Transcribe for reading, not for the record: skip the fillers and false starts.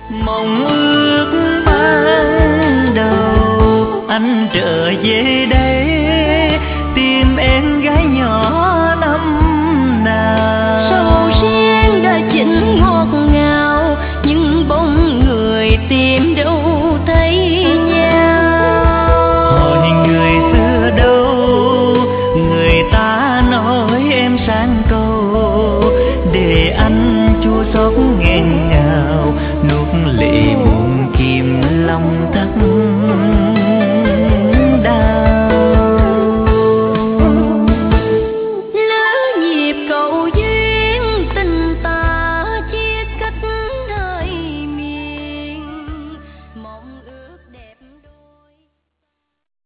Mong ước ban đầu anh trở về đây tìm em gái nhỏ năm nào. Sầu riêng đã chín ngọt ngào nhưng bóng người tìm đâu thấy nhau. Hỏi người xưa đâu, người ta nói em sang câu để anh chua xót nghe.